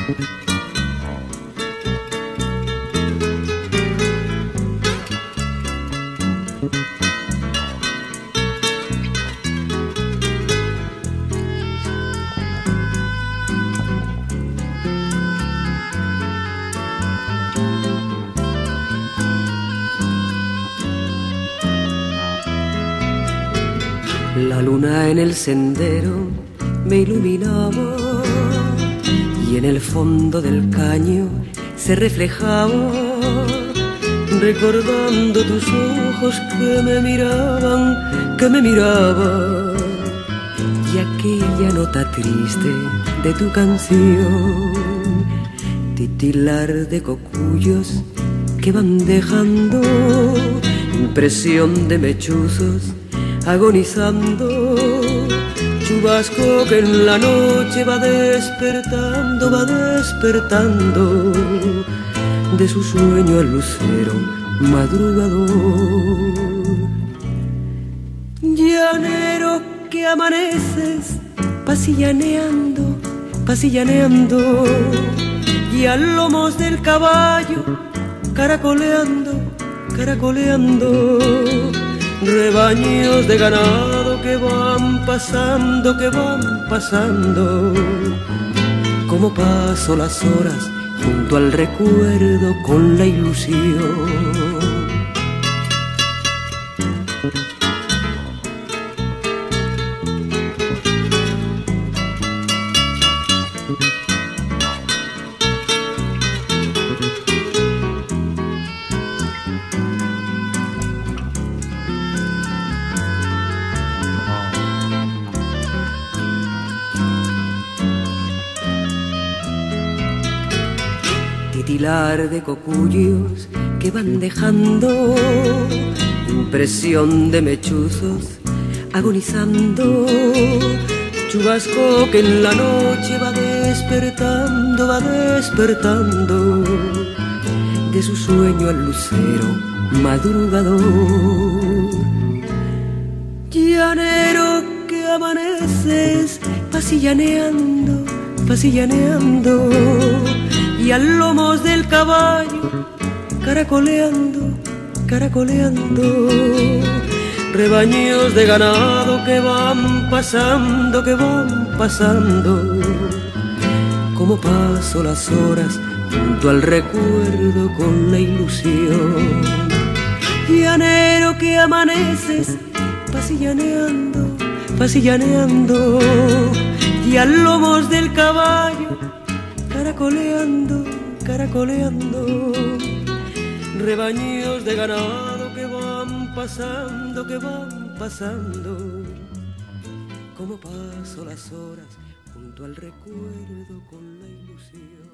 La luna en el sendero me iluminaba y en el fondo del caño se reflejaba, recordando tus ojos que me miraban, y aquella nota triste de tu canción, titilar de cocuyos que van dejando impresión de mechuzos agonizando, chubasco que en la noche va despertando de su sueño el lucero madrugador. Llanero que amaneces pasillaneando, y a lomos del caballo caracoleando, rebaños de ganado que van pasando, como paso las horas junto al recuerdo con la ilusión. Titilar de cocuyos que van dejando impresión de mechuzos agonizando, chubasco que en la noche va despertando de su sueño el lucero madrugador. Llanero que amaneces pasillaneando, y a lomos del caballo caracoleando, rebaños de ganado que van pasando, como paso las horas junto al recuerdo con la ilusión. Llanero que amaneces pasillaneando, y a lomos del caballo caracoleando, rebaños de ganado que van pasando, como paso las horas junto al recuerdo con la ilusión.